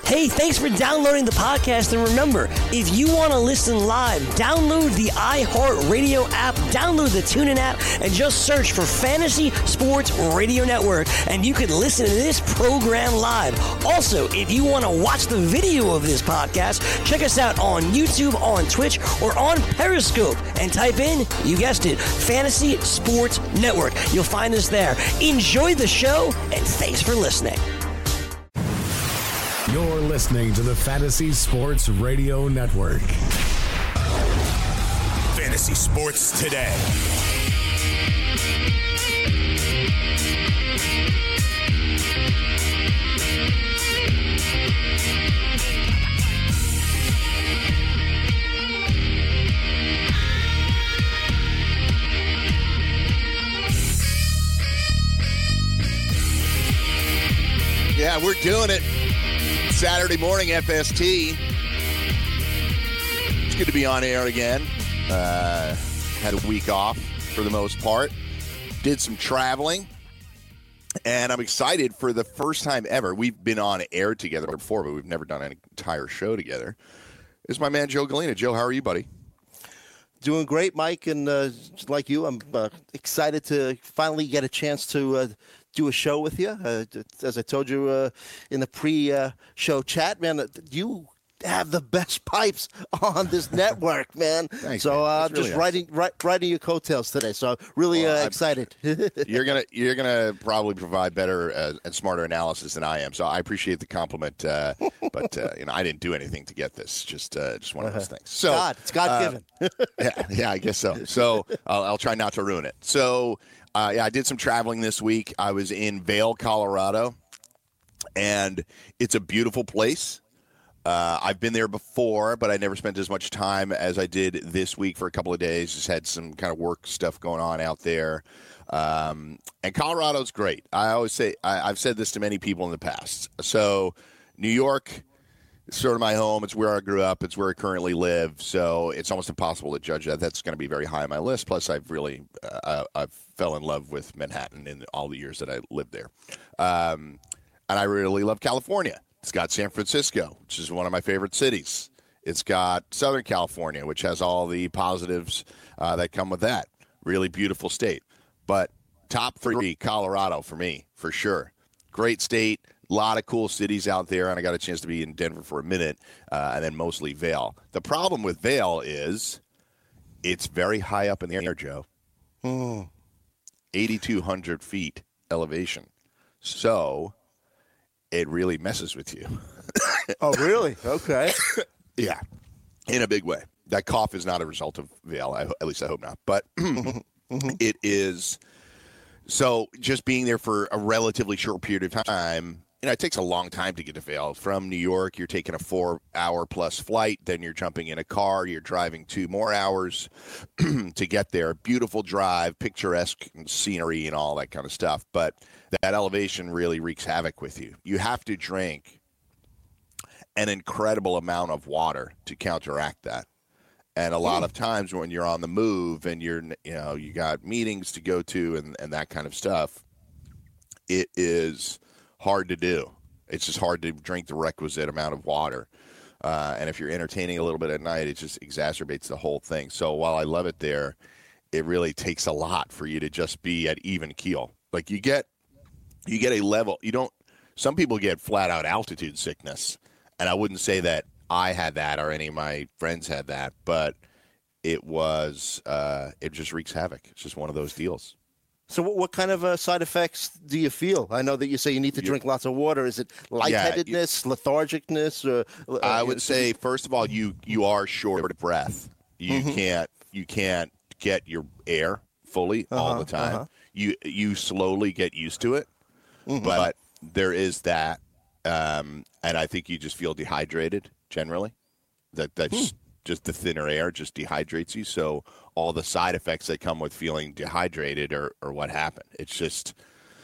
Hey, thanks for downloading the podcast. And remember, if you want to listen live, download the iHeartRadio app, download the TuneIn app, and just search for Fantasy Sports Radio Network, and you can listen to this program live. Also, if you want to watch the video of this podcast, check us out on YouTube, on Twitch, or on Periscope, and type in, you guessed it, Fantasy Sports Network. You'll find us there. Enjoy the show, and thanks for listening. You're listening to the Fantasy Sports Radio Network. Fantasy Sports Today. Yeah, we're doing it. Saturday morning, FST. It's good to be on air again. Had a week off for the most part. Did some traveling. And I'm excited for the first time ever. We've been on air together before, but we've never done an entire show together. It's my man, Joe Galena. Joe, how are you, buddy? Doing great, Mike. And like you, I'm excited to finally get a chance to do a show with you. As I told you in the pre-show chat, man, you have the best pipes on this network, man. Thanks, so man. I'm just riding your coattails today. So really excited. You're gonna probably provide better and smarter analysis than I am. So I appreciate the compliment, but I didn't do anything to get this. Just one of those things. So it's God given. yeah, I guess so. So I'll try not to ruin it. So. I did some traveling this week. I was in Vail, Colorado, and it's a beautiful place. I've been there before, but I never spent as much time as I did this week for a couple of days. Just had some kind of work stuff going on out there. And Colorado's great. I always say, I've said this to many people in the past. So New York, it's sort of my home. It's where I grew up. It's where I currently live. So it's almost impossible to judge that. That's going to be very high on my list. Plus, I've really I've fell in love with Manhattan in all the years that I lived there. And I really love California. It's got San Francisco, which is one of my favorite cities. It's got Southern California, which has all the positives that come with that. Really beautiful state. But top three, Colorado for me, for sure. Great state. A lot of cool cities out there, and I got a chance to be in Denver for a minute, and then mostly Vail. The problem with Vail is it's very high up in the air, Joe. 8,200 feet elevation. So it really messes with you. Oh, really? Okay. Yeah, in a big way. That cough is not a result of Vail. At least I hope not. But it is. So just being there for a relatively short period of time, it takes a long time to get to Vail. From New York, you're taking a 4-hour-plus flight. Then you're jumping in a car. You're driving 2 more hours to get there. Beautiful drive, picturesque scenery and all that kind of stuff. But that elevation really wreaks havoc with you. You have to drink an incredible amount of water to counteract that. And a lot of times when you're on the move and you got meetings to go to and that kind of stuff, it is hard to do. It's just hard to drink the requisite amount of water. And if you're entertaining a little bit at night, it just exacerbates the whole thing. So while I love it there, it really takes a lot for you to just be at even keel. Like you get a level. Some people get flat out altitude sickness. And I wouldn't say that I had that or any of my friends had that, but it just wreaks havoc. It's just one of those deals. So what kind of side effects do you feel? I know that you say you need to drink lots of water. Is it lightheadedness, lethargicness? I would say, first of all, you are short of breath. You can't get your air fully all the time. You slowly get used to it, but there is that, and I think you just feel dehydrated generally. That's just the thinner air just dehydrates you. So all the side effects that come with feeling dehydrated are what happened. It's just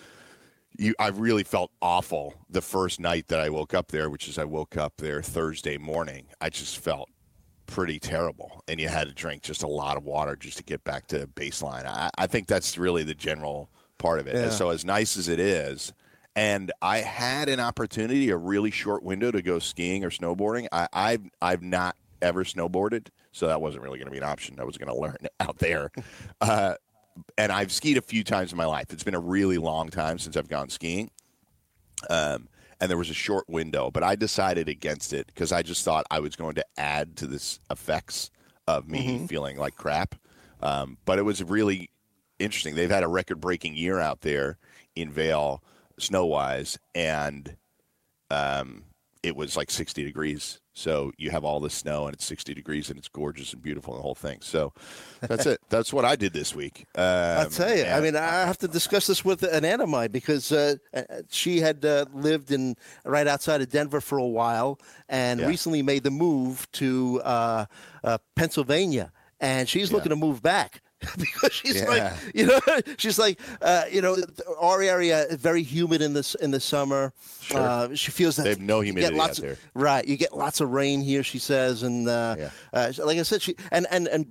I really felt awful the first night that I woke up there, which is I woke up there Thursday morning. I just felt pretty terrible, and you had to drink just a lot of water just to get back to baseline. I think that's really the general part of it. Yeah. So as nice as it is, And I had an opportunity, a really short window to go skiing or snowboarding. I've not ever snowboarded, so that wasn't really going to be an option. I was going to learn out there. And I've skied a few times in my life. It's been a really long time since I've gone skiing. And there was a short window, but I decided against it because I just thought I was going to add to this effects of me feeling like crap. But it was really interesting. They've had a record-breaking year out there in Vail, snow-wise, and it was like 60 degrees. So you have all the snow, and it's 60 degrees, and it's gorgeous and beautiful, and the whole thing. So that's it. That's what I did this week. I'll tell you. I mean, I have to discuss this with an aunt of mine because she had lived right outside of Denver for a while and recently made the move to Pennsylvania, and she's looking to move back. Because she's like, she's like, our area is very humid in the summer. Sure. She feels that they have no humidity out there. Right, you get lots of rain here. She says, and like I said, she and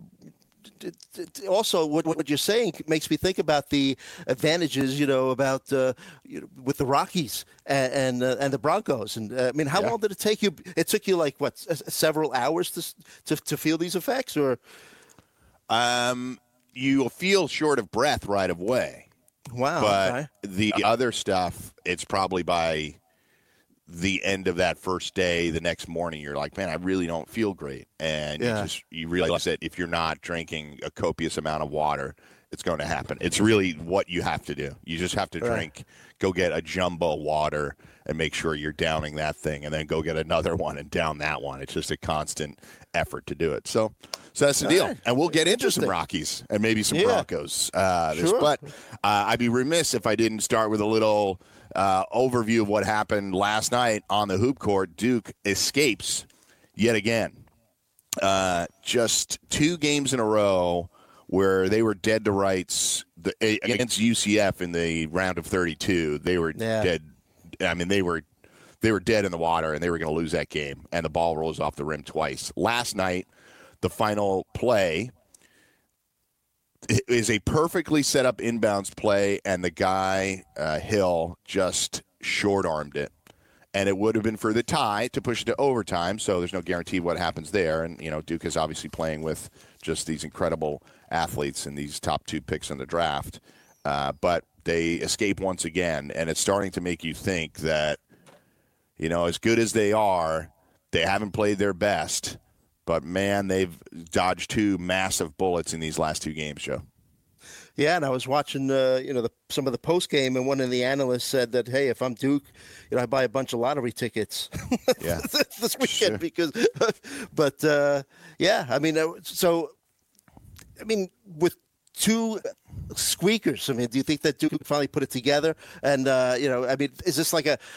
also what you're saying makes me think about the advantages, about with the Rockies and the Broncos. And I mean, how long did it take you? It took you like what, several hours to feel these effects, or? You'll feel short of breath right away. Wow. But the other stuff, it's probably by the end of that first day, the next morning, you're like, man, I really don't feel great. And you realize that if you're not drinking a copious amount of water, it's going to happen. It's really what you have to do. You just have to drink, go get a jumbo water and make sure you're downing that thing, and then go get another one and down that one. It's just a constant effort to do it. So that's the deal. Right. And we'll get into some Rockies and maybe some Broncos. But I'd be remiss if I didn't start with a little overview of what happened last night on the hoop court. Duke escapes yet again. Just 2 games in a row where they were dead to rights against UCF in the round of 32. They were dead. I mean, they were dead in the water, and they were going to lose that game. And the ball rolls off the rim twice. Last night, the final play is a perfectly set up inbounds play, and the guy, Hill, just short-armed it. And it would have been for the tie to push it to overtime, so there's no guarantee what happens there. And, Duke is obviously playing with just these incredible athletes and these top 2 picks in the draft. But they escape once again, and it's starting to make you think that, as good as they are, they haven't played their best. But, man, they've dodged 2 massive bullets in these last 2 games, Joe. Yeah, and I was watching, some of the post game, and one of the analysts said that, hey, if I'm Duke, I buy a bunch of lottery tickets this weekend because, but I mean, with 2 squeakers, do you think that Duke finally put it together? And is this like a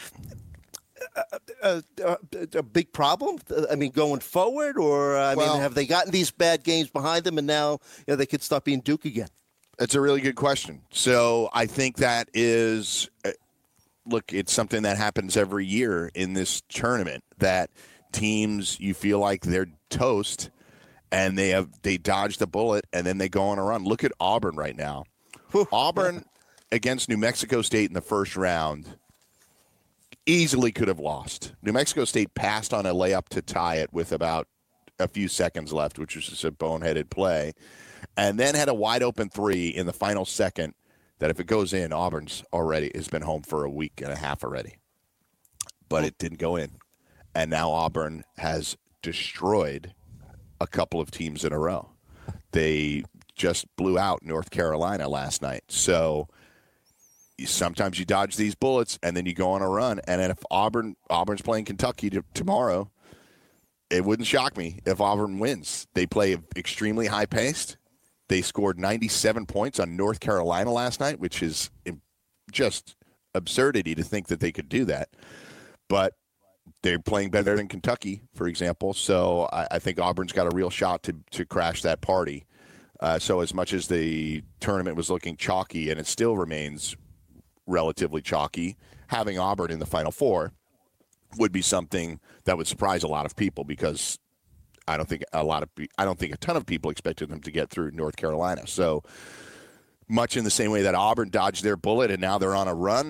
big problem? Going forward, or have they gotten these bad games behind them, and now they could stop being Duke again? That's a really good question. So I think that is, it's something that happens every year in this tournament, that teams, you feel like they're toast, and they dodge the bullet, and then they go on a run. Look at Auburn right now. Auburn against New Mexico State in the first round easily could have lost. New Mexico State passed on a layup to tie it with about a few seconds left, which was just a boneheaded play, and then had a wide-open 3 in the final second that if it goes in, Auburn's has been home for a week and a half already. But it didn't go in. And now Auburn has destroyed a couple of teams in a row. They just blew out North Carolina last night. So sometimes you dodge these bullets, and then you go on a run. And then if Auburn's playing Kentucky tomorrow, it wouldn't shock me if Auburn wins. They play extremely high-paced. They scored 97 points on North Carolina last night, which is just absurdity to think that they could do that. But they're playing better than Kentucky, for example. So I think Auburn's got a real shot to crash that party. So as much as the tournament was looking chalky, and it still remains relatively chalky, having Auburn in the Final Four would be something that would surprise a lot of people, because I don't think a ton of people expected them to get through North Carolina. So much in the same way that Auburn dodged their bullet and now they're on a run,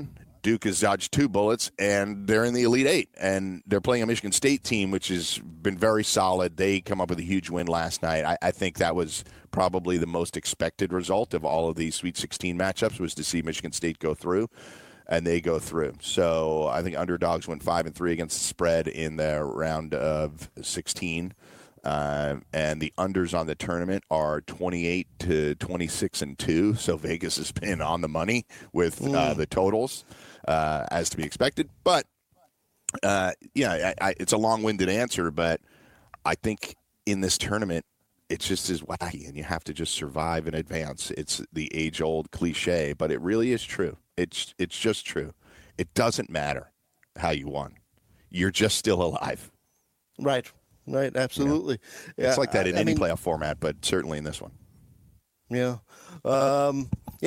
Duke has dodged 2 bullets, and they're in the Elite Eight. And they're playing a Michigan State team, which has been very solid. They come up with a huge win last night. I think that was probably the most expected result of all of these Sweet 16 matchups, was to see Michigan State go through, and they go through. So I think underdogs went 5-3 against the spread in the round of 16. And the unders on the tournament are 28 to 26-2. So Vegas has been on the money with the totals, as to be expected. But it's a long-winded answer, but I think in this tournament, it's just as wacky, and you have to just survive in advance. It's the age-old cliche, but it really is true. It's just true. It doesn't matter how you won. You're just still alive. Right. Right, absolutely. Yeah. It's like that in any playoff format, but certainly in this one. Yeah. I'm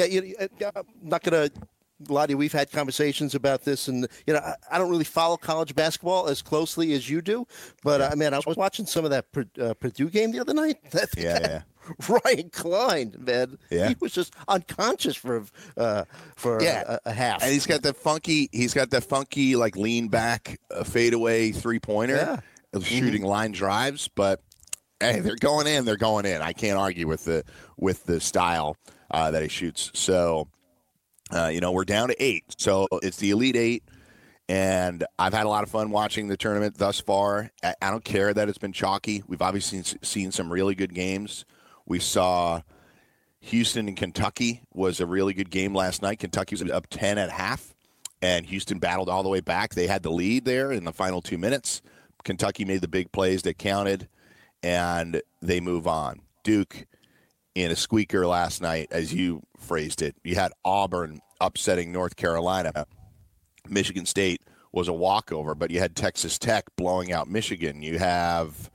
not going to lie to you. We've had conversations about this, and, I don't really follow college basketball as closely as you do, but, I was watching some of that Purdue game the other night. Ryan Klein, man. Yeah. He was just unconscious for a half. And he's got that funky like lean back fadeaway 3-pointer. Yeah. Shooting line drives, but hey, they're going in. I can't argue with the style that he shoots. So, we're down to 8. So it's the Elite Eight, and I've had a lot of fun watching the tournament thus far. I don't care that it's been chalky. We've obviously seen some really good games. We saw Houston and Kentucky was a really good game last night. Kentucky was up 10 at half, and Houston battled all the way back. They had the lead there in the final 2 minutes. Kentucky made the big plays that counted, and they move on. Duke in a squeaker last night, as you phrased it. You had Auburn upsetting North Carolina. Michigan State was a walkover, but you had Texas Tech blowing out Michigan. You have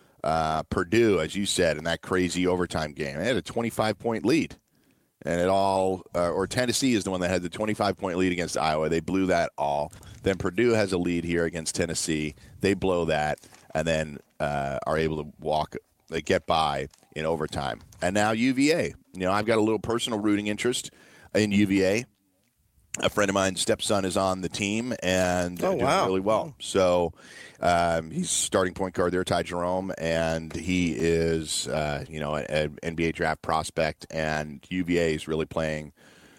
Purdue, as you said, in that crazy overtime game. They had a 25-point lead. And or Tennessee is the one that had the 25-point lead against Iowa. They blew that all. Then Purdue has a lead here against Tennessee. They blow that, and then are able to get by in overtime. And now UVA. I've got a little personal rooting interest in UVA. A friend of mine's stepson is on the team and doing really well. So he's starting point guard there, Ty Jerome, and he is, an NBA draft prospect. And UVA is really playing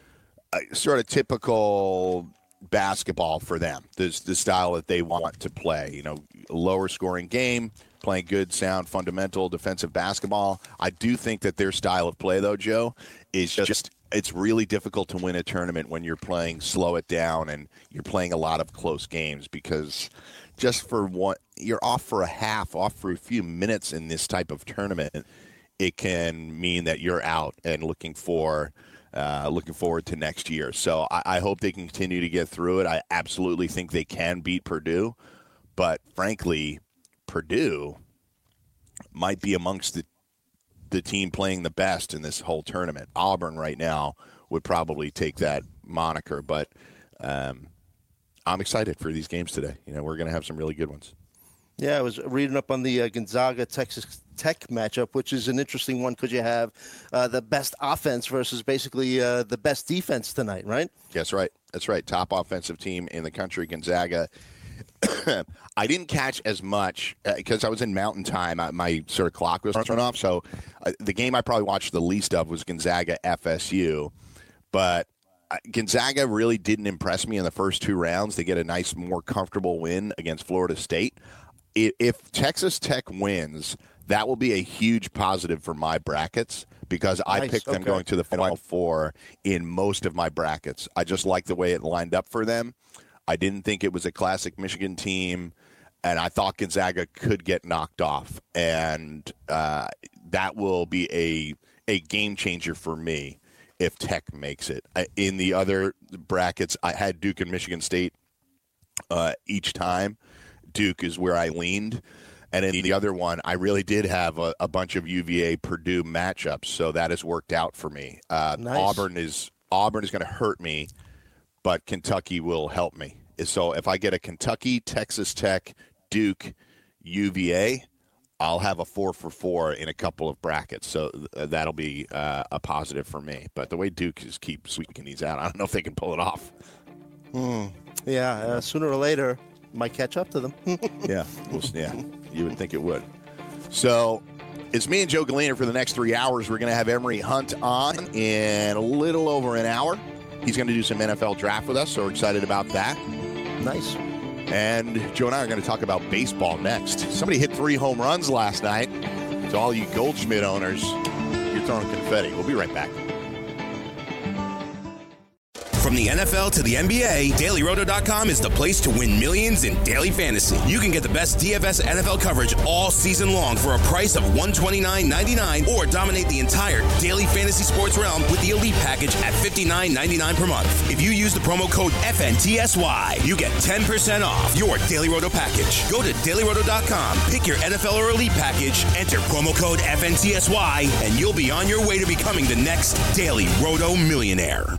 sort of typical basketball for them, the style that they want to play. Lower scoring game, playing good, sound, fundamental defensive basketball. I do think that their style of play, though, Joe, is just it's really difficult to win a tournament when you're playing slow it down and you're playing a lot of close games, because just for one, you're off for a half, off for a few minutes in this type of tournament, it can mean that you're out and looking forward to next year. So I hope they can continue to get through it. I absolutely think they can beat Purdue, but frankly, Purdue might be amongst the team playing the best in this whole tournament. Auburn right now would probably take that moniker, but I'm excited for these games today. We're going to have some really good ones. Yeah, I was reading up on the Gonzaga-Texas Tech matchup, which is an interesting one because you have the best offense versus basically the best defense tonight, right? That's right. That's right. Top offensive team in the country, Gonzaga. I didn't catch as much because I was in Mountain Time. My sort of clock was thrown off. So the game I probably watched the least of was Gonzaga FSU. But Gonzaga really didn't impress me in the first 2 rounds. They get a nice, more comfortable win against Florida State. If Texas Tech wins, that will be a huge positive for my brackets because I picked them going to the Final Four in most of my brackets. I just like the way it lined up for them. I didn't think it was a classic Michigan team, and I thought Gonzaga could get knocked off. And that will be a game changer for me if Tech makes it. In the other brackets, I had Duke and Michigan State each time. Duke is where I leaned. And in the other one, I really did have a bunch of UVA-Purdue matchups, so that has worked out for me. Nice. Auburn is going to hurt me, but Kentucky will help me. So if I get a Kentucky, Texas Tech, Duke, UVA, I'll have a 4 for 4 in a couple of brackets. So that'll be a positive for me. But the way Duke keeps squeaking these out, I don't know if they can pull it off. Yeah, sooner or later, might catch up to them. Yeah, you would think it would. So it's me and Joe Galena for the next 3 hours. We're going to have Emery Hunt on in a little over an hour. He's going to do some NFL draft with us, so we're excited about that. Nice. And Joe and I are going to talk about baseball next. Somebody hit 3 home runs last night. To all you Goldschmidt owners, you're throwing confetti. We'll be right back. From the NFL to the NBA, DailyRoto.com is the place to win millions in daily fantasy. You can get the best DFS NFL coverage all season long for a price of $129.99 or dominate the entire daily fantasy sports realm with the Elite Package at $59.99 per month. If you use the promo code FNTSY, you get 10% off your Daily Roto package. Go to DailyRoto.com, pick your NFL or Elite Package, enter promo code FNTSY, and you'll be on your way to becoming the next Daily Roto millionaire.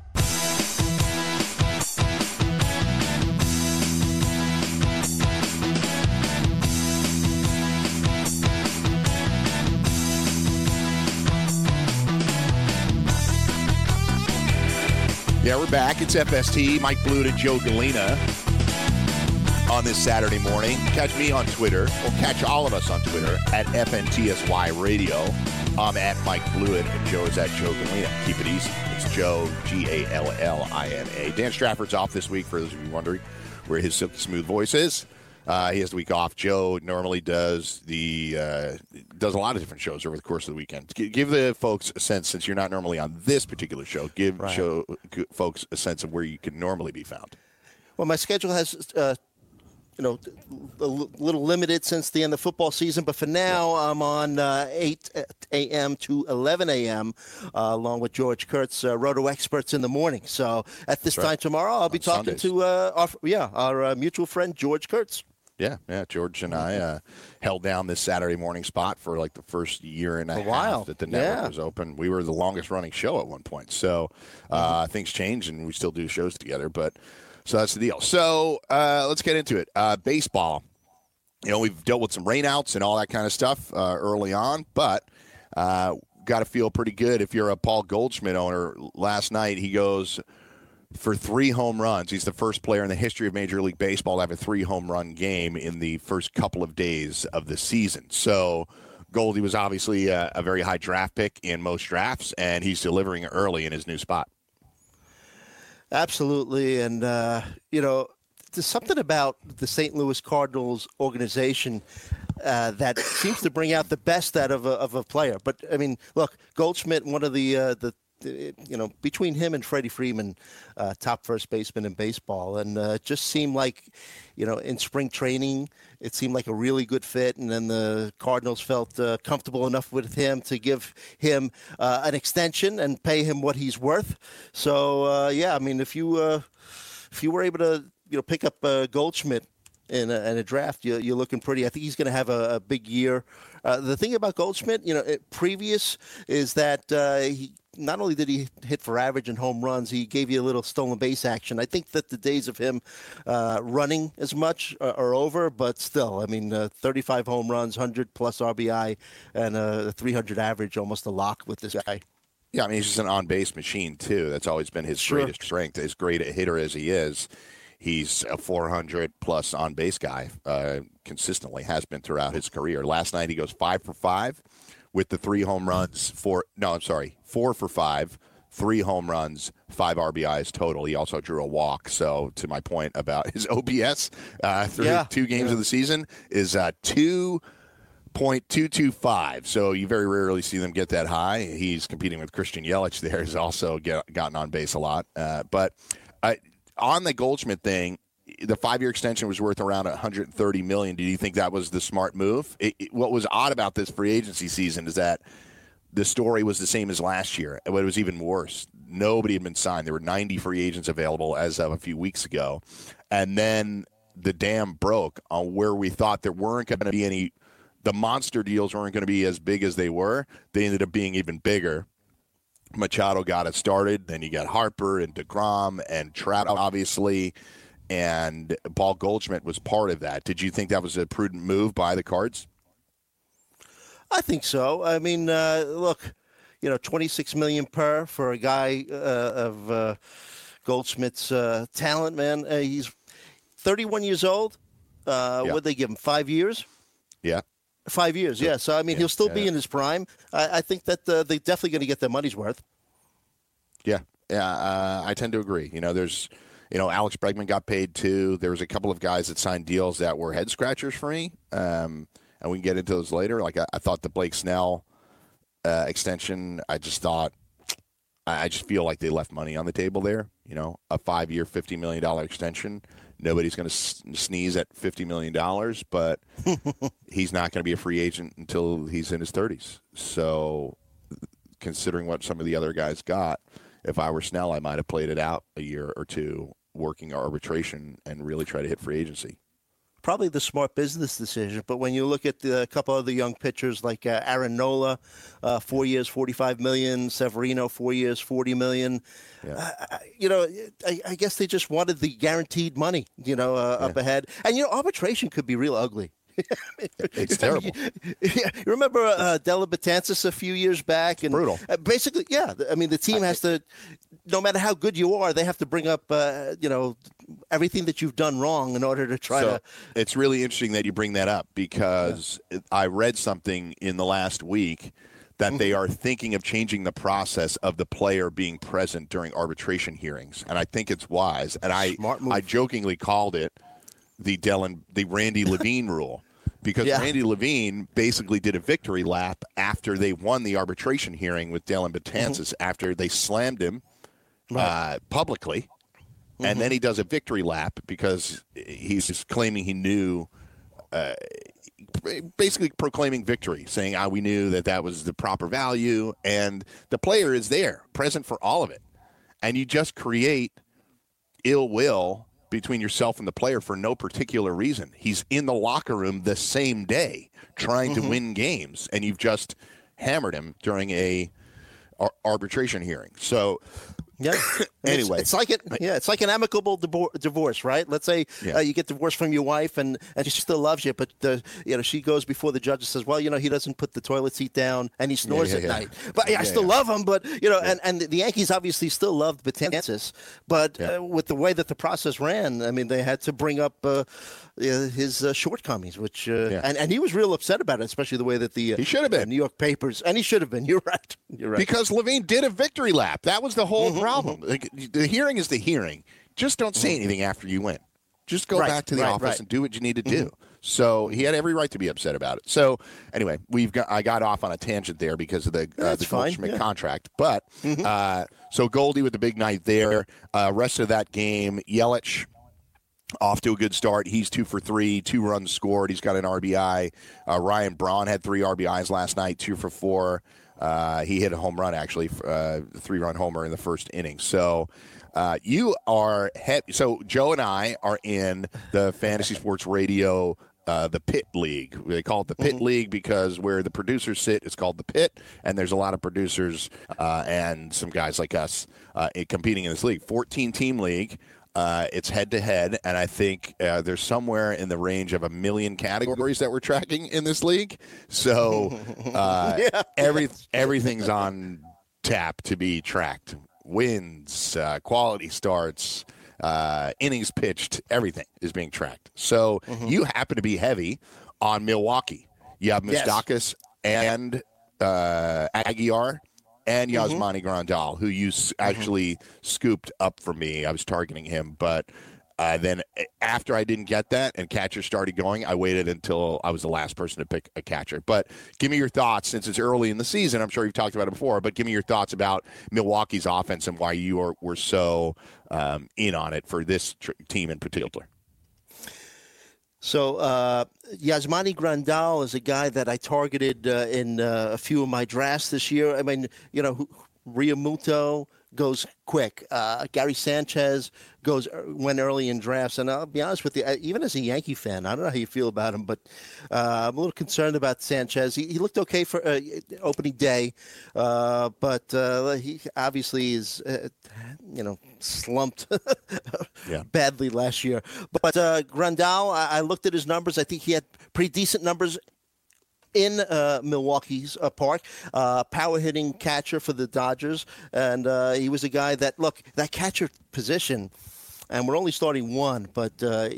Yeah, we're back. It's FST. Mike Blewett and Joe Galena on this Saturday morning. Catch me on Twitter, or catch all of us on Twitter at FNTSY Radio. I'm at Mike Blewett, and Joe is at Joe Galena. Keep it easy. It's Joe, Gallina. Dan Strafford's off this week, for those of you wondering where his silky smooth voice is. He has the week off. Joe normally does a lot of different shows over the course of the weekend. Give the folks a sense, since you're not normally on this particular show, folks a sense of where you can normally be found. Well, my schedule has, a little limited since the end of football season, but for now I'm on 8 a.m. to 11 a.m. Along with George Kurtz, Roto Experts in the morning. So at this time tomorrow, I'll be talking to our mutual friend, George Kurtz. Yeah. George and I held down this Saturday morning spot for like the first year and a half that the network was open. We were the longest running show at one point. So things changed and we still do shows together. But so that's the deal. So let's get into it. Baseball. We've dealt with some rainouts and all that kind of stuff early on, but got to feel pretty good if you're a Paul Goldschmidt owner. Last night he goes for 3 home runs. He's the first player in the history of Major League Baseball to have a 3-home run game in the first couple of days of the season. So Goldie was obviously a very high draft pick in most drafts, and he's delivering early in his new spot. Absolutely. And, there's something about the St. Louis Cardinals organization that seems to bring out the best out of a player. But, I mean, look, Goldschmidt, one of the between him and Freddie Freeman, top first baseman in baseball, and it just seemed like, in spring training, it seemed like a really good fit, and then the Cardinals felt comfortable enough with him to give him an extension and pay him what he's worth. So, if you were able to, pick up Goldschmidt in a draft, you're looking pretty. I think he's going to have a big year. The thing about Goldschmidt, previous is that he not only did he hit for average and home runs, he gave you a little stolen base action. I think that the days of him running as much are over, but still, 35 home runs, 100-plus RBI, and a 300 average, almost a lock with this guy. Yeah, he's just an on-base machine, too. That's always been his greatest strength. As great a hitter as he is, he's a 400-plus on-base guy, consistently has been throughout his career. Last night he goes 5 for 5 with the 3 home runs. 4 for 5, 3 home runs, 5 RBIs total. He also drew a walk. So to my point about his OPS through 2 games of the season is 2.225. So you very rarely see them get that high. He's competing with Christian Yelich there. He's also gotten on base a lot. But on the Goldschmidt thing, the 5-year extension was worth around $130 million. Do you think that was the smart move? What was odd about this free agency season is that the story was the same as last year. It was even worse. Nobody had been signed. There were 90 free agents available as of a few weeks ago. And then the dam broke on where we thought there weren't going to be any – the monster deals weren't going to be as big as they were. They ended up being even bigger. Machado got it started. Then you got Harper and DeGrom and Trout, obviously. And Paul Goldschmidt was part of that. Did you think that was a prudent move by the Cards? I think so. Look, $26 million per for a guy of Goldschmidt's talent, man. He's 31 years old. What'd they give him, 5 years? Yeah. 5 years, yeah. So, I mean, he'll still be in his prime. I think that they're definitely going to get their money's worth. Yeah. I tend to agree. There's, Alex Bregman got paid too. There was a couple of guys that signed deals that were head scratchers for me. And we can get into those later. Like, I thought the Blake Snell extension, I just feel like they left money on the table there. A 5-year, $50 million extension. Nobody's going to sneeze at $50 million, but he's not going to be a free agent until he's in his 30s. So considering what some of the other guys got, if I were Snell, I might have played it out a year or two working arbitration and really try to hit free agency. Probably the smart business decision, but when you look at a couple of the young pitchers like Aaron Nola, 4 years, $45 million, Severino, 4 years, $40 million, I guess they just wanted the guaranteed money, up ahead. And arbitration could be real ugly. It's terrible. You remember Della Betances a few years back? And brutal. Basically, yeah. I mean, the team has to, no matter how good you are, they have to bring up, everything that you've done wrong in order to try to. It's really interesting that you bring that up because I read something in the last week that they are thinking of changing the process of the player being present during arbitration hearings. And I think it's wise. And I jokingly called it the Randy Levine rule because Randy Levine basically did a victory lap after they won the arbitration hearing with Dellin Betances after they slammed him publicly. And then he does a victory lap because he's just claiming he knew, basically proclaiming victory, saying, we knew that was the proper value. And the player is there, present for all of it. And you just create ill will between yourself and the player for no particular reason. He's in the locker room the same day trying to win games, and you've just hammered him during a arbitration hearing. So yeah. Anyway, it's like an amicable divorce, right? Let's say you get divorced from your wife, and she still loves you, but she goes before the judge and says, "Well, he doesn't put the toilet seat down, and he snores at night." But I still love him. But and the Yankees obviously still loved Betances, but with the way that the process ran, I mean, they had to bring up his shortcomings, which and he was real upset about it, especially the way that he should have been New York papers, and he should have been. You're right. Because Levine did a victory lap. That was the whole problem. Like, the hearing is the hearing. Just don't say anything after you win. Just go back to the office and do what you need to do. So he had every right to be upset about it. So anyway, I got off on a tangent there because of the Goldschmidt contract. But so Goldie with the big night there. Rest of that game, Yelich off to a good start. He's 2 for 3, 2 runs scored. He's got an RBI. Ryan Braun had 3 RBIs last night, 2 for 4. He hit a home run, actually, 3-run homer in the first inning. So you are so Joe and I are in the Fantasy Sports Radio, the Pit League. They call it the Pit League because where the producers sit, it's called the Pit, and there's a lot of producers and some guys like us competing in this league. 14-team league. It's head-to-head, and I think there's somewhere in the range of 1 million categories that we're tracking in this league. So everything's on tap to be tracked. Wins, quality starts, innings pitched, everything is being tracked. So you happen to be heavy on Milwaukee. You have Moustakas and Aguilar and Yasmani Grandal, who you actually scooped up for me. I was targeting him, but then after I didn't get that and catcher started going, I waited until I was the last person to pick a catcher. But give me your thoughts, since it's early in the season. I'm sure you've talked about it before, but give me your thoughts about Milwaukee's offense and why you were so in on it for this team in particular. So Yasmani Grandal is a guy that I targeted in a few of my drafts this year. I mean, Realmuto goes quick. Gary Sanchez went early in drafts. And I'll be honest with you, even as a Yankee fan, I don't know how you feel about him, but I'm a little concerned about Sanchez. He looked okay for opening day, but he obviously is, slumped badly last year. But Grandal, I looked at his numbers. I think he had pretty decent numbers in Milwaukee's park, power hitting catcher for the Dodgers. And he was a guy that, look, that catcher position, and we're only starting one, but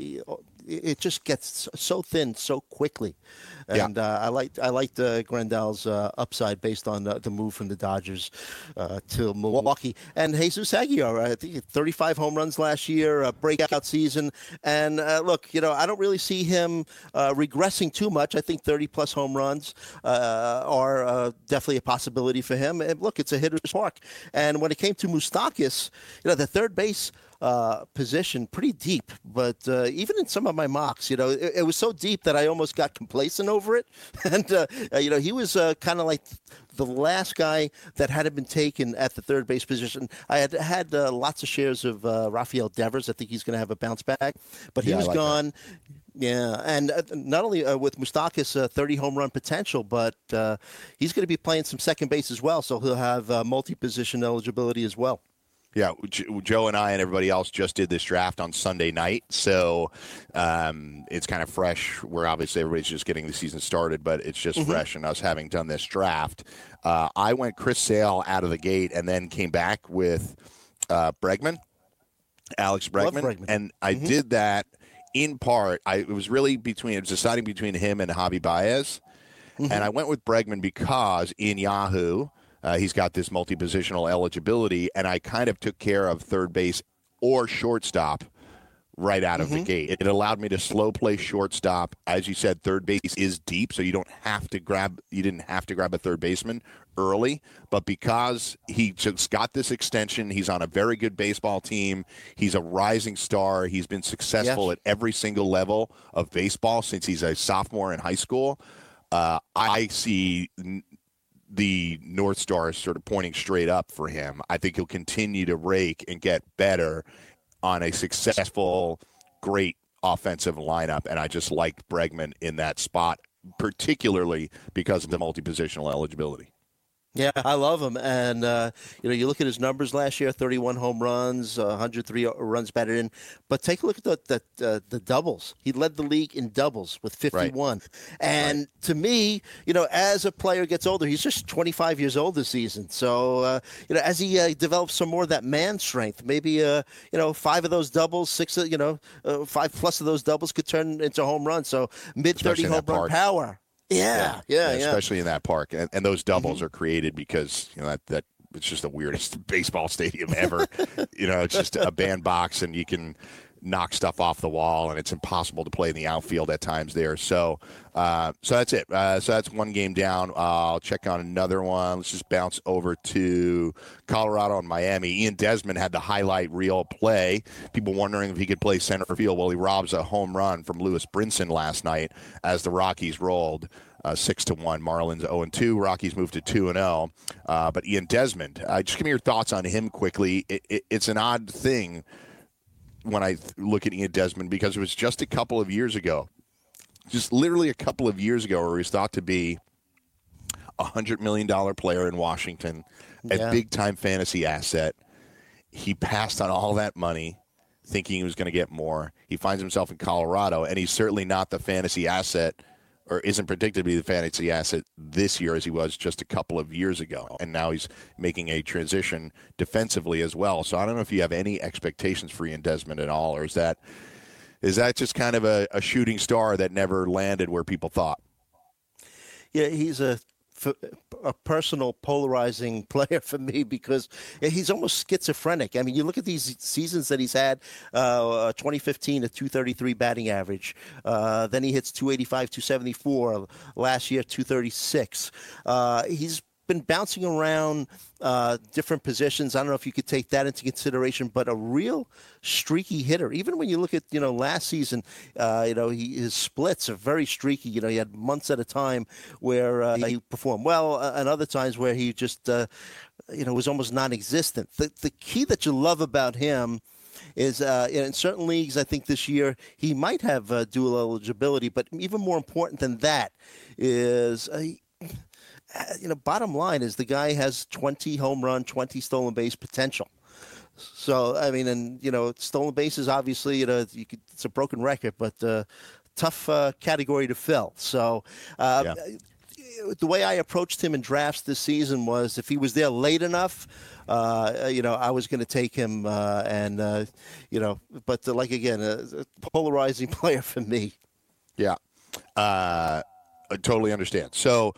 it just gets so thin so quickly. And I liked Grandal's upside based on the move from the Dodgers to Milwaukee. And Jesus Aguilar, I think 35 home runs last year, a breakout season. And look, I don't really see him regressing too much. I think 30-plus home runs are definitely a possibility for him. And look, it's a hitter's park. And when it came to Moustakas, the third base position pretty deep, but even in some of my mocks, it was so deep that I almost got complacent over it. And he was kind of like the last guy that hadn't been taken at the third base position. I had lots of shares of Rafael Devers. I think he's going to have a bounce back, but he was gone. That. Yeah, and not only with Moustakas' 30 home run potential, but he's going to be playing some second base as well, so he'll have multi-position eligibility as well. Yeah, Joe and I and everybody else just did this draft on Sunday night, so it's kind of fresh. Where obviously everybody's just getting the season started, but it's just fresh. And us having done this draft, I went Chris Sale out of the gate, and then came back with Bregman, Alex Bregman, and I did that in part. It was deciding between him and Javi Baez, and I went with Bregman because in Yahoo. He's got this multi-positional eligibility, and I kind of took care of third base or shortstop right out of the gate. It allowed me to slow play shortstop. As you said, third base is deep, so you didn't have to grab a third baseman early. But because he just got this extension, he's on a very good baseball team. He's a rising star. He's been successful at every single level of baseball since he's a sophomore in high school. I see the North Star is sort of pointing straight up for him. I think he'll continue to rake and get better on a successful, great offensive lineup, and I just liked Bregman in that spot, particularly because of the multi-positional eligibility. Yeah, I love him. And, you look at his numbers last year, 31 home runs, 103 runs batted in. But take a look at the doubles. He led the league in doubles with 51. Right. And to me, as a player gets older, he's just 25 years old this season. So, as he develops some more of that man strength, maybe, 5 of those doubles, 5 plus of those doubles could turn into home runs. So mid-30 home run power. Yeah. Especially in that park, and those doubles are created because that it's just the weirdest baseball stadium ever. It's just a bandbox, and you can knock stuff off the wall, and it's impossible to play in the outfield at times there. So that's it. So that's one game down. I'll check on another one. Let's just bounce over to Colorado and Miami. Ian Desmond had the highlight reel play. People wondering if he could play center field. Well, he robs a home run from Lewis Brinson last night as the Rockies rolled 6-1. Marlins 0-2. Rockies moved to 2-0. But Ian Desmond, just give me your thoughts on him quickly. It's an odd thing when I look at Ian Desmond, because it was just a couple of years ago, just literally a couple of years ago, where he was thought to be a $100 million player in Washington, a big-time fantasy asset. He passed on all that money thinking he was going to get more. He finds himself in Colorado, and he's certainly not the fantasy asset, or isn't predicted to be the fantasy asset this year as he was just a couple of years ago. And now he's making a transition defensively as well. So I don't know if you have any expectations for Ian Desmond at all, or is that just kind of a shooting star that never landed where people thought? Yeah, he's a personal polarizing player for me because he's almost schizophrenic. I mean, you look at these seasons that he's had, 2015, a 233 batting average. Then he hits 285, 274. Last year, 236. He's been bouncing around different positions. I don't know if you could take that into consideration, but a real streaky hitter. Even when you look at, last season, his splits are very streaky. He had months at a time where he performed well, and other times where he just, was almost non-existent. The key that you love about him is in certain leagues, I think this year, he might have dual eligibility, but even more important than that is bottom line is the guy has 20 home run, 20 stolen base potential. So, I mean, and, stolen bases, obviously, it's a broken record, but tough category to fill. So, the way I approached him in drafts this season was if he was there late enough, I was going to take him, but a polarizing player for me. Yeah, I totally understand. So,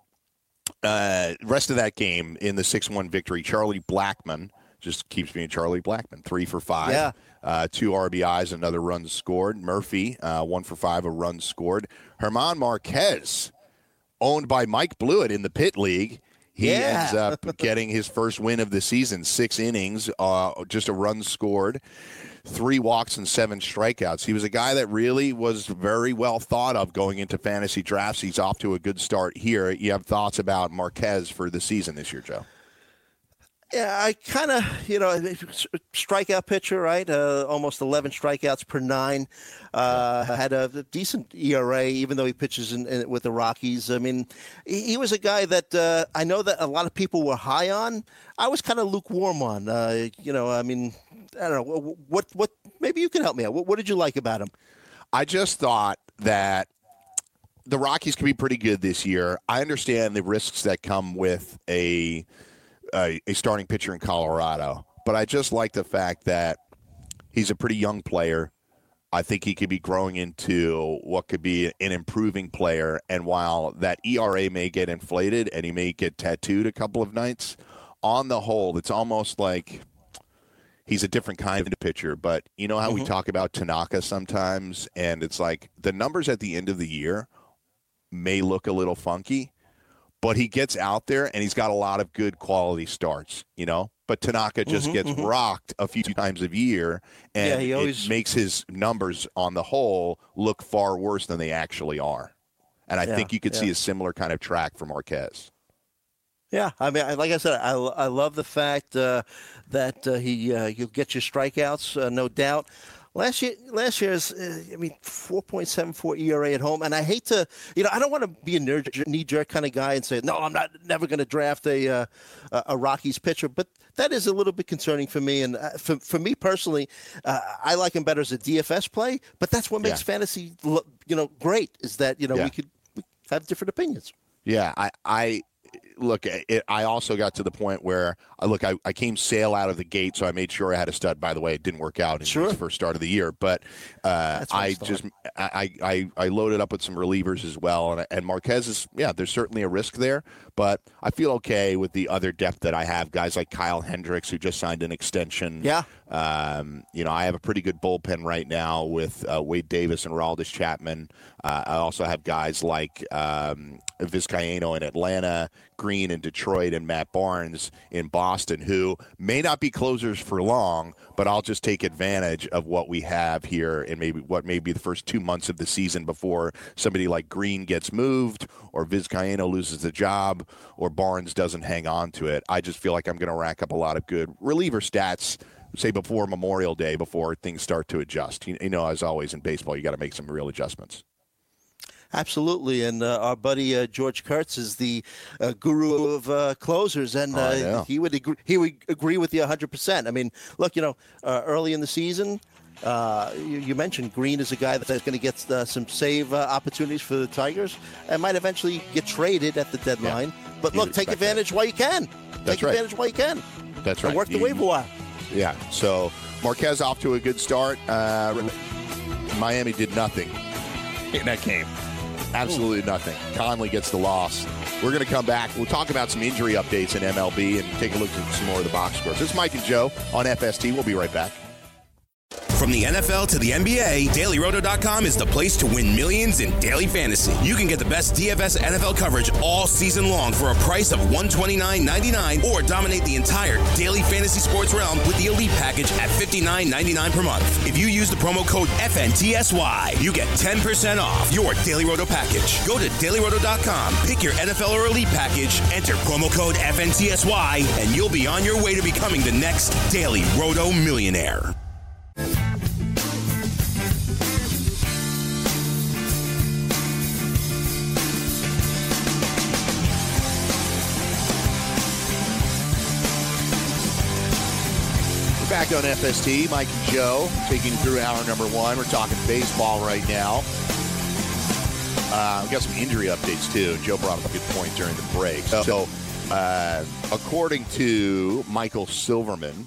rest of that game in the 6-1 victory, Charlie Blackmon just keeps being Charlie Blackmon, 3 for 5. Yeah. 2 RBIs, another run scored. Murphy, 1 for 5, a run scored. German Marquez, owned by Mike Blewett in the Pit League. He ends up getting his first win of the season, 6 innings, just a run scored, 3 walks and 7 strikeouts. He was a guy that really was very well thought of going into fantasy drafts. He's off to a good start here. You have thoughts about Marquez for the season this year, Joe? Yeah, I kind of, strikeout pitcher, right? Almost 11 strikeouts per 9. Had a decent ERA, even though he pitches with the Rockies. I mean, he was a guy that I know that a lot of people were high on. I was kind of lukewarm on. I don't know. What? Maybe you can help me out. What did you like about him? I just thought that the Rockies could be pretty good this year. I understand the risks that come with a starting pitcher in Colorado, but I just like the fact that he's a pretty young player. I think he could be growing into what could be an improving player, and while that ERA may get inflated and he may get tattooed a couple of nights, on the whole, it's almost like he's a different kind of pitcher. But you know how we talk about Tanaka sometimes, and it's like the numbers at the end of the year may look a little funky, but he gets out there and he's got a lot of good quality starts, But Tanaka just gets rocked a few times a year, and it makes his numbers on the whole look far worse than they actually are. And I think you could see a similar kind of track for Marquez. Yeah, I mean, like I said, I love the fact that he'll get you strikeouts, no doubt. Last year's, 4.74 ERA at home, and I hate to, I don't want to be a knee-jerk kind of guy and say, no, I'm never going to draft a Rockies pitcher, but that is a little bit concerning for me. And for me personally, I like him better as a DFS play, but that's what makes fantasy, great, is that we could have different opinions. Yeah, I also got to the point where I came sail out of the gate, so I made sure I had a stud. By the way, it didn't work out in the first start of the year, but I loaded up with some relievers as well, and Marquez is there's certainly a risk there, but I feel okay with the other depth that I have. Guys like Kyle Hendricks, who just signed an extension. Yeah. I have a pretty good bullpen right now with Wade Davis and Aroldis Chapman. I also have guys like Vizcaíno in Atlanta, Green in Detroit, and Matt Barnes in Boston, who may not be closers for long, but I'll just take advantage of what we have here in maybe what may be the first 2 months of the season before somebody like Green gets moved or Vizcaíno loses the job or Barnes doesn't hang on to it. I just feel like I'm going to rack up a lot of good reliever stats, say before Memorial Day, before things start to adjust. As always in baseball, you got to make some real adjustments. Absolutely, and our buddy George Kurtz is the guru of closers, and he would agree with you 100%. I mean, look, early in the season, you mentioned Green is a guy that's going to get some save opportunities for the Tigers and might eventually get traded at the deadline. Yeah. But look, take advantage while you can. Take advantage while you can. That's right. And work the waiver wire. Yeah. So Marquez off to a good start. Miami did nothing in that game. Absolutely nothing. Conley gets the loss. We're going to come back. We'll talk about some injury updates in MLB and take a look at some more of the box scores. This is Mike and Joe on FST. We'll be right back. From the NFL to the NBA, DailyRoto.com is the place to win millions in daily fantasy. You can get the best DFS NFL coverage all season long for a price of $129.99 or dominate the entire daily fantasy sports realm with the Elite Package at $59.99 per month. If you use the promo code FNTSY, you get 10% off your Daily Roto package. Go to DailyRoto.com, pick your NFL or Elite Package, enter promo code FNTSY, and you'll be on your way to becoming the next Daily Roto millionaire. Back on FST, Mike and Joe taking you through hour number 1. We're talking baseball right now. We got some injury updates, too. Joe brought up a good point during the break. So according to Michael Silverman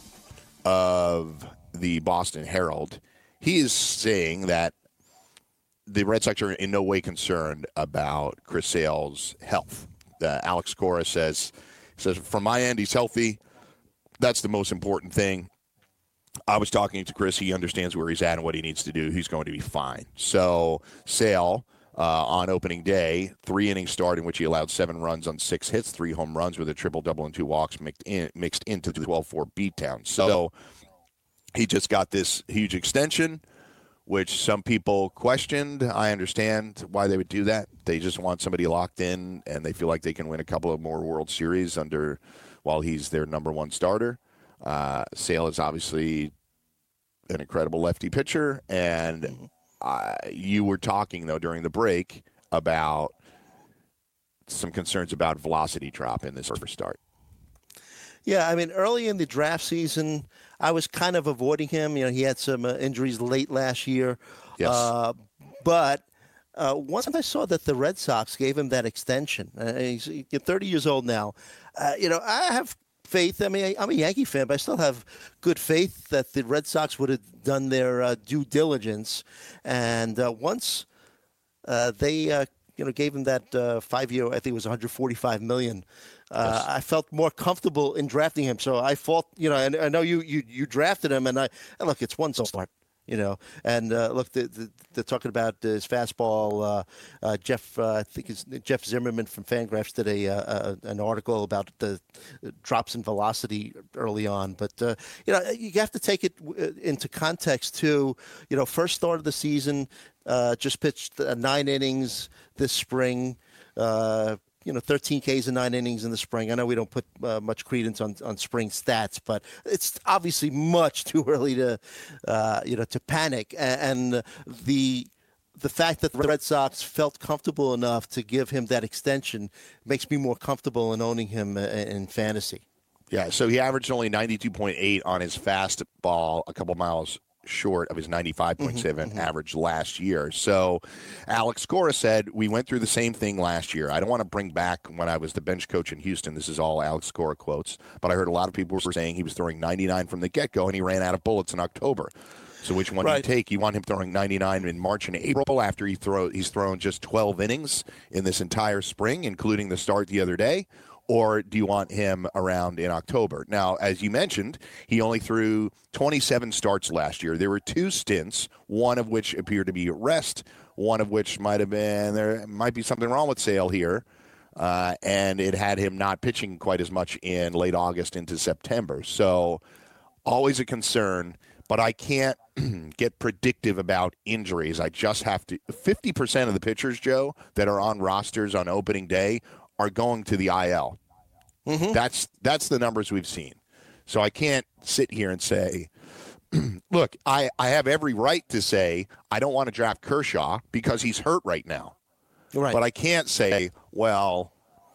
of the Boston Herald, he is saying that the Red Sox are in no way concerned about Chris Sale's health. Alex Cora says, from my end, he's healthy. That's the most important thing. I was talking to Chris. He understands where he's at and what he needs to do. He's going to be fine. So Sale, on opening day, 3-inning start in which he allowed 7 runs on 6 hits, 3 home runs with a triple-double and 2 walks mixed into the 12-4 beatdown. So he just got this huge extension, which some people questioned. I understand why they would do that. They just want somebody locked in, and they feel like they can win a couple of more World Series while he's their number one starter. Sale is obviously an incredible lefty pitcher, and you were talking, though, during the break about some concerns about velocity drop in this first start. Yeah, I mean, early in the draft season, I was kind of avoiding him. You know, he had some injuries late last year. Yes. But once I saw that the Red Sox gave him that extension, he's 30 years old now, I have faith. I mean, I'm a Yankee fan, but I still have good faith that the Red Sox would have done their due diligence. And once they gave him that 5-year, I think it was $145 million. Yes. I felt more comfortable in drafting him. So I thought, and I know you drafted him, and look, it's one start. And look, they're talking about his fastball. I think it's Jeff Zimmerman from Fangraphs did an article about the drops in velocity early on. But you have to take it into context too. First start of the season, just pitched 9 innings this spring. 13 Ks in 9 innings in the spring. I know we don't put much credence on spring stats, but it's obviously much too early to panic. And the fact that the Red Sox felt comfortable enough to give him that extension makes me more comfortable in owning him in fantasy. Yeah, so he averaged only 92.8 on his fastball, a couple miles short of his 95.7 average last year. So Alex Cora said, we went through the same thing last year. I don't want to bring back when I was the bench coach in Houston. This is all Alex Cora quotes. But I heard a lot of people were saying he was throwing 99 from the get-go, and he ran out of bullets in October. So which one do you take? You want him throwing 99 in March and April after he's thrown just 12 innings in this entire spring, including the start the other day? Or do you want him around in October? Now, as you mentioned, he only threw 27 starts last year. There were 2 stints, one of which appeared to be rest, one of which there might be something wrong with Sale here, and it had him not pitching quite as much in late August into September. So always a concern, but I can't get predictive about injuries. I just have to. 50% of the pitchers, Joe, that are on rosters on opening day are going to the IL. That's the numbers we've seen. So I can't sit here and say, look, I have every right to say I don't want to draft Kershaw because he's hurt right now. Right. But I can't say, well,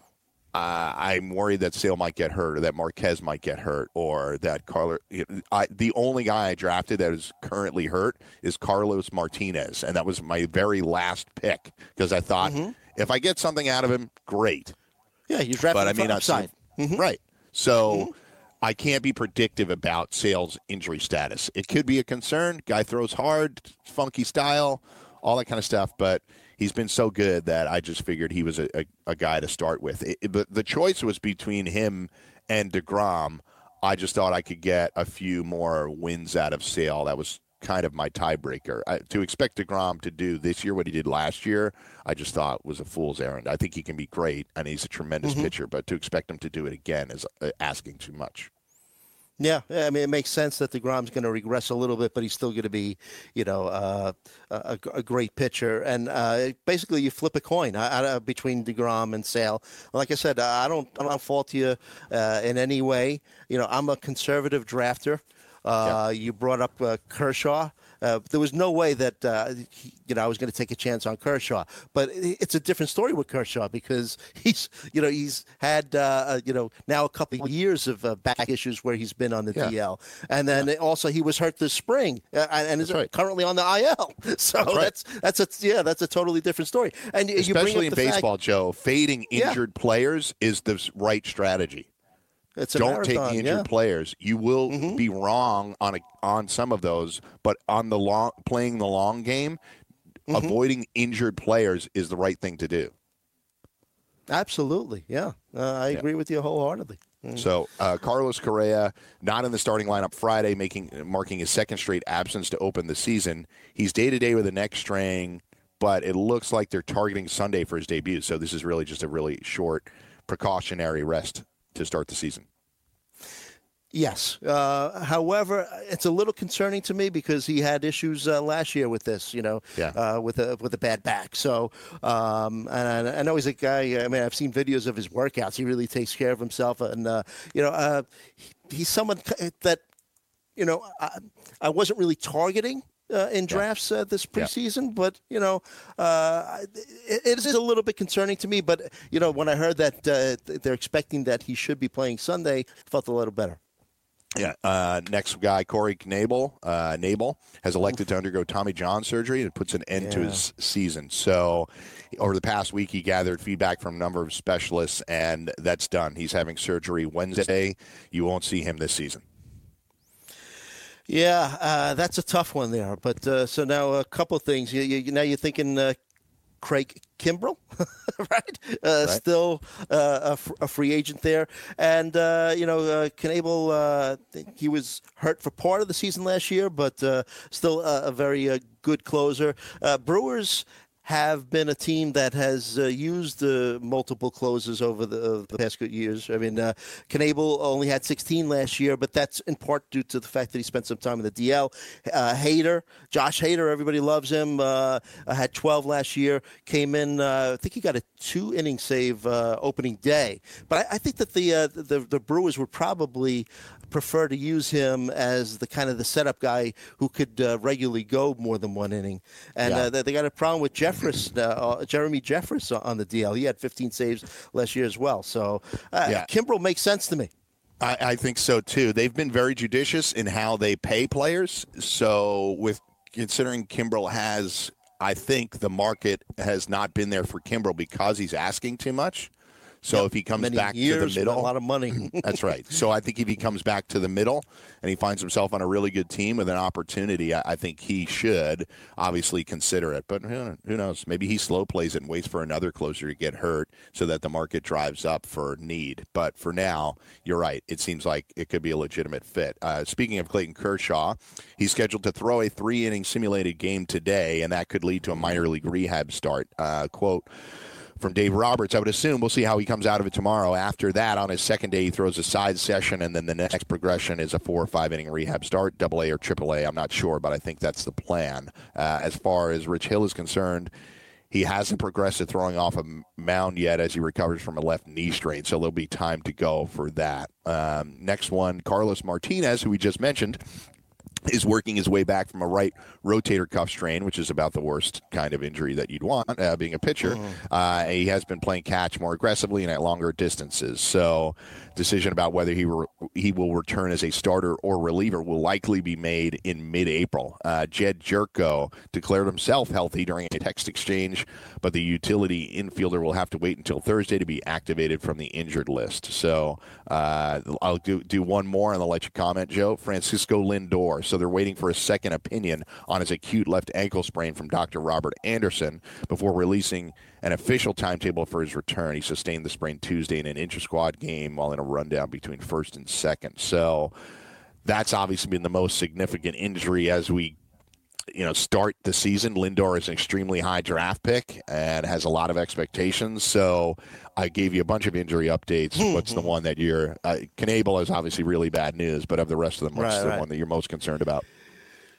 I'm worried that Sale might get hurt or that Marquez might get hurt or that the only guy I drafted that is currently hurt is Carlos Martinez, and that was my very last pick because I thought if I get something out of him, great. Yeah, you drafted him from upside. Right. So I can't be predictive about Sale's injury status. It could be a concern. Guy throws hard, funky style, all that kind of stuff, but he's been so good that I just figured he was a guy to start with. But the choice was between him and DeGrom. I just thought I could get a few more wins out of Sale. That was kind of my tiebreaker. To expect DeGrom to do this year what he did last year, I just thought was a fool's errand. I think he can be great, and he's a tremendous pitcher, but to expect him to do it again is asking too much. Yeah, I mean, it makes sense that DeGrom's going to regress a little bit, but he's still going to be, a great pitcher. And basically, you flip a coin between DeGrom and Sale. Like I said, I don't fault you in any way. I'm a conservative drafter. You brought up Kershaw. There was no way that I was going to take a chance on Kershaw. But it's a different story with Kershaw because he's had now a couple of years of back issues where he's been on the DL, and then also he was hurt this spring and is currently on the IL. So that's a totally different story. And especially in baseball, Joe, fading injured players is the right strategy. Don't take the injured players. You will be wrong on some of those, but on the playing the long game, avoiding injured players is the right thing to do. Absolutely, yeah. I agree with you wholeheartedly. So Carlos Correa, not in the starting lineup Friday, marking his second straight absence to open the season. He's day-to-day with a neck strain, but it looks like they're targeting Sunday for his debut. So this is really just a really short precautionary rest to start the season. Yes. However, it's a little concerning to me because he had issues last year with this, with a bad back. So, and I know he's a guy. I mean, I've seen videos of his workouts. He really takes care of himself, and he's someone that I wasn't really targeting in drafts this preseason, but it is a little bit concerning to me. But when I heard that they're expecting that he should be playing Sunday, I felt a little better. Yeah. Next guy, Corey Knebel has elected to undergo Tommy John surgery. It puts an end to his season. So over the past week, he gathered feedback from a number of specialists, and that's done. He's having surgery Wednesday. You won't see him this season. Yeah, that's a tough one there. But so now a couple of things. Now you're thinking Craig Kimbrell, right? Still a free agent there. And, Knebel, he was hurt for part of the season last year, but still a very good closer. Brewers have been a team that has used multiple closers over the past good years. I mean, Knebel only had 16 last year, but that's in part due to the fact that he spent some time in the DL. Josh Hader, everybody loves him, had 12 last year, came in, I think he got a 2-inning save opening day. But I think that the Brewers would probably prefer to use him as the kind of the setup guy who could regularly go more than 1 inning. And they got a problem with Jeremy Jeffress on the DL. He had 15 saves last year as well. So Kimbrell makes sense to me. I think so, too. They've been very judicious in how they pay players. So with considering Kimbrell has, I think the market has not been there for Kimbrell because he's asking too much. So if he comes back to the middle, a lot of money. That's right. So I think if he comes back to the middle and he finds himself on a really good team with an opportunity, I think he should obviously consider it. But who knows? Maybe he slow plays it and waits for another closer to get hurt so that the market drives up for need. But for now, you're right. It seems like it could be a legitimate fit. Speaking of Clayton Kershaw, he's scheduled to throw a 3-inning simulated game today, and that could lead to a minor league rehab start. Quote from Dave Roberts, I would assume we'll see how he comes out of it tomorrow. After that, on his second day, he throws a side session, and then the next progression is a 4 or 5 inning rehab start, AA or AAA. I'm not sure, but I think that's the plan. As far as Rich Hill is concerned, he hasn't progressed to throwing off a mound yet as he recovers from a left knee strain, so there'll be time to go for that. Next one, Carlos Martinez, who we just mentioned, is working his way back from a right rotator cuff strain, which is about the worst kind of injury that you'd want, being a pitcher. He has been playing catch more aggressively and at longer distances. So decision about whether he will return as a starter or reliever will likely be made in mid-April. Jed Jerko declared himself healthy during a text exchange, but the utility infielder will have to wait until Thursday to be activated from the injured list. So I'll do one more and I'll let you comment, Joe. Francisco Lindor. So they're waiting for a second opinion on his acute left ankle sprain from Dr. Robert Anderson before releasing an official timetable for his return. He sustained the sprain Tuesday in an intra-squad game while in a rundown between first and second. So that's obviously been the most significant injury as we start the season. Lindor is an extremely high draft pick and has a lot of expectations. So I gave you a bunch of injury updates. What's the one that you're Knebel is obviously really bad news, but of the rest of them, what's the one that you're most concerned about?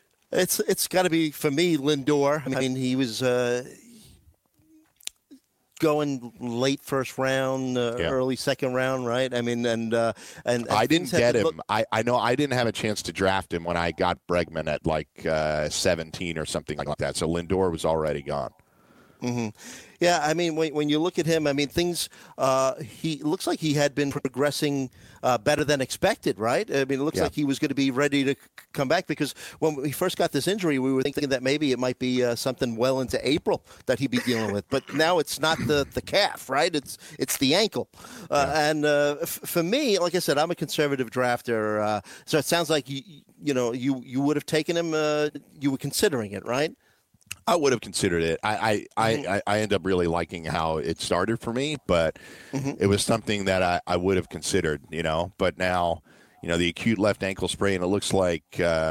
It's got to be, for me, Lindor. I mean, he was going late first round, early second round, right? I mean, and I didn't get him. I know I didn't have a chance to draft him when I got Bregman at like 17 or something like that. So Lindor was already gone. Mm-hmm. Yeah, I mean, when you look at him, I mean, things, he looks like he had been progressing better than expected, right? I mean, it looks like he was going to be ready to come back, because when we first got this injury, we were thinking that maybe it might be something well into April that he'd be dealing with. But now it's not the calf, right? It's the ankle. And for me, like I said, I'm a conservative drafter. So it sounds like, you would have taken him, you were considering it, right? I would have considered it. I end up really liking how it started for me, but it was something that I would have considered, But now, the acute left ankle sprain, it looks like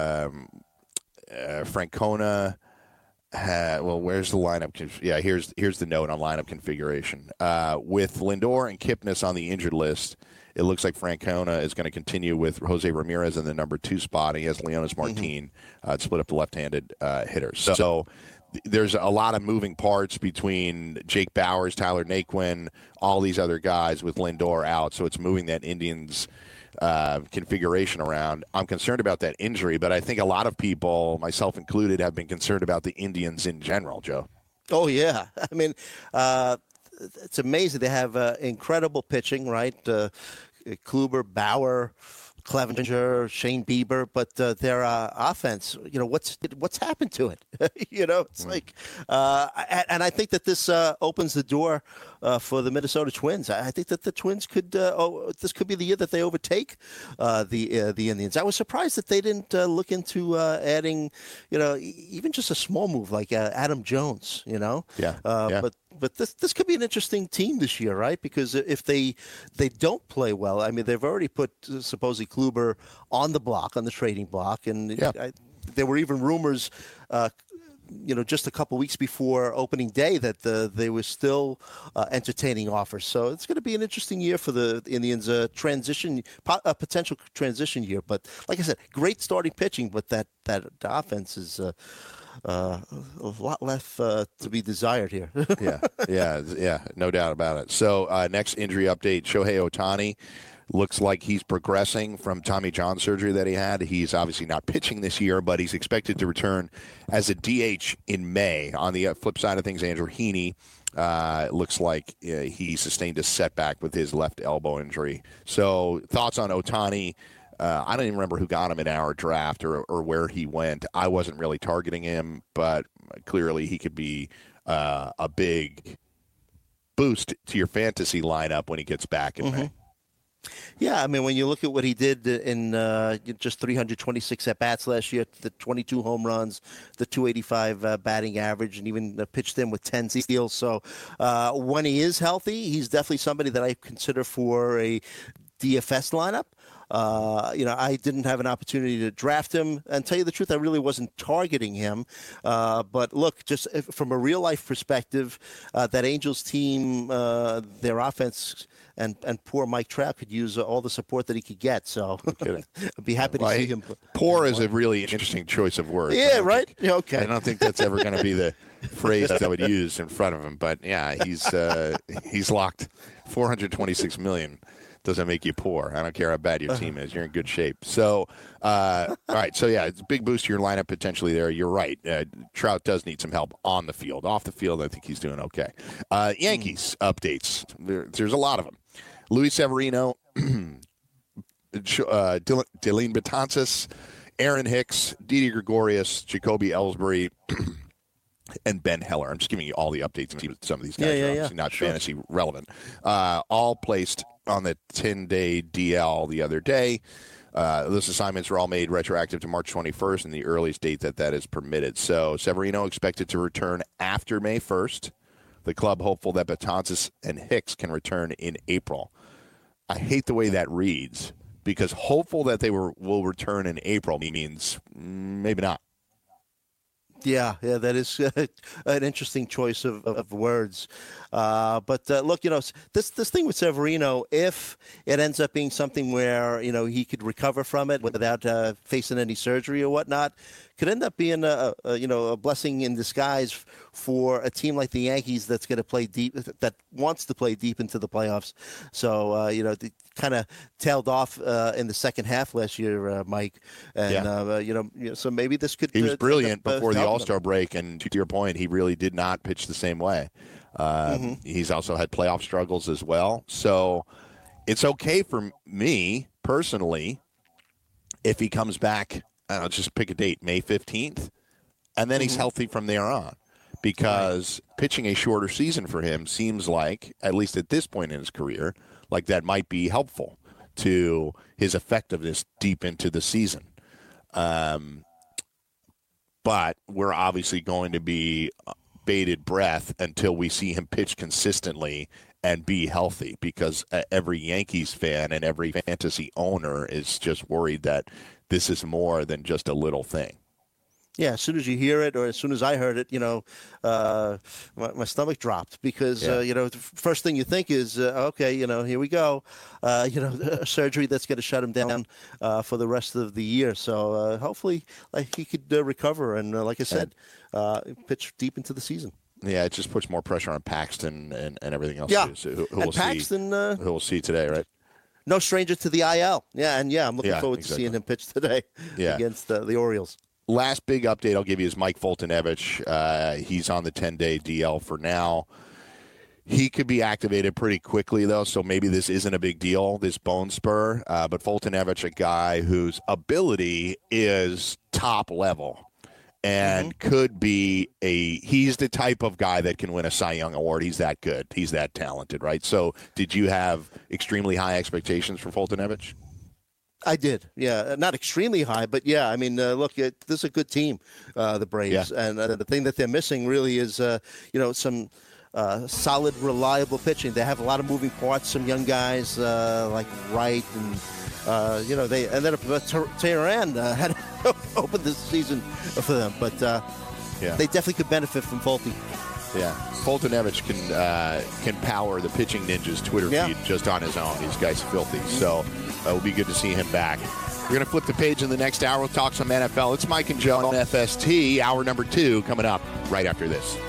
Francona where's the lineup? Here's the note on lineup configuration. With Lindor and Kipnis on the injured list, it looks like Francona is going to continue with Jose Ramirez in the number 2 spot. He has Leonis Martin split up the left-handed hitters. So there's a lot of moving parts between Jake Bauers, Tyler Naquin, all these other guys with Lindor out. So it's moving that Indians configuration around. I'm concerned about that injury, but I think a lot of people, myself included, have been concerned about the Indians in general, Joe. Oh, yeah. I mean, it's amazing. They have incredible pitching, right? Kluber, Bauer, Clevenger, Shane Bieber, but their offense, what's happened to it? It's like, and I think that this opens the door for the Minnesota Twins. I think that the Twins could, this could be the year that they overtake the Indians. I was surprised that they didn't look into adding, even just a small move like Adam Jones. But this could be an interesting team this year, right? Because if they don't play well, I mean, they've already put supposedly Kluber on the block, on the trading block, and there were even rumors, just a couple weeks before opening day that they were still entertaining offers. So it's going to be an interesting year for the Indians, a potential transition year. But like I said, great starting pitching, but that offense is a lot left to be desired here. yeah, no doubt about it. So next injury update, Shohei Ohtani looks like he's progressing from Tommy John surgery that he had. He's obviously not pitching this year, but he's expected to return as a DH in May. On the flip side of things, Andrew Heaney looks like he sustained a setback with his left elbow injury. So thoughts on Ohtani? I don't even remember who got him in our draft or where he went. I wasn't really targeting him, but clearly he could be a big boost to your fantasy lineup when he gets back in May. Yeah, I mean, when you look at what he did in just 326 at-bats last year, the 22 home runs, the 285 batting average, and even pitched in with 10 steals. So when he is healthy, he's definitely somebody that I consider for a DFS lineup. I didn't have an opportunity to draft him, and tell you the truth, I really wasn't targeting him. But look, just from a real life perspective, that Angels team, their offense and poor Mike Trout could use all the support that he could get. So I'd be happy to see him. Poor is a really interesting choice of words. Yeah, right? Okay. I don't think that's ever going to be the phrase that I would use in front of him. But yeah, he's locked $426 million. Doesn't make you poor. I don't care how bad your team is. You're in good shape. So, all right. So, yeah, it's a big boost to your lineup potentially there. You're right. Trout does need some help on the field. Off the field, I think he's doing okay. Yankees updates. There's a lot of them. Luis Severino, Dylan Betances, Aaron Hicks, Didi Gregorius, Jacoby Ellsbury, and Ben Heller. I'm just giving you all the updates. Some of these guys are obviously not fantasy relevant. All placed on the 10-day DL the other day. Those assignments were all made retroactive to March 21st and the earliest date that is permitted. So Severino expected to return after May 1st. The club hopeful that Betances and Hicks can return in April. I hate the way that reads because hopeful that they will return in April means maybe not. Yeah, that is an interesting choice of words. But look, this thing with Severino, if it ends up being something where he could recover from it without facing any surgery or whatnot, could end up being a blessing in disguise for a team like the Yankees that's going to play deep, that wants to play deep into the playoffs. So they kind of tailed off in the second half last year, Mike, and so maybe this could. He was brilliant before the All-Star break, and to your point, he really did not pitch the same way. He's also had playoff struggles as well. So it's okay for me personally if he comes back. I'll just pick a date, May 15th, and then he's healthy from there on, because pitching a shorter season for him seems like, at least at this point in his career, like that might be helpful to his effectiveness deep into the season. But we're obviously going to be bated breath until we see him pitch consistently and be healthy, because every Yankees fan and every fantasy owner is just worried that this is more than just a little thing. Yeah, as soon as you hear it, or as soon as I heard it, my stomach dropped, because the first thing you think is, okay, here we go, a surgery that's going to shut him down for the rest of the year. So hopefully, he could recover and, like I said, pitch deep into the season. Yeah, it just puts more pressure on Paxton and everything else. Yeah, too. So and Paxton, who we'll see today, right? No stranger to the IL. Yeah, and I'm looking forward to seeing him pitch today against the Orioles. Last big update I'll give you is Mike Foltynewicz. He's on the 10-day DL for now. He could be activated pretty quickly, though, so maybe this isn't a big deal, this bone spur. But Foltynewicz, a guy whose ability is top level and could be he's the type of guy that can win a Cy Young Award. He's that good. He's that talented, right? So did you have extremely high expectations for Foltynewicz? I did, yeah. Not extremely high, but yeah. I mean, look, this is a good team, the Braves, and the thing that they're missing really is, some solid, reliable pitching. They have a lot of moving parts. Some young guys like Wright, and they ended up Tehran had opened this season for them, but they definitely could benefit from Folty. Yeah, Foltynewicz can power the Pitching Ninjas Twitter feed just on his own. These guys are filthy, so it will be good to see him back. We're going to flip the page in the next hour. We'll talk some NFL. It's Mike and Joe on FST, hour number 2, coming up right after this.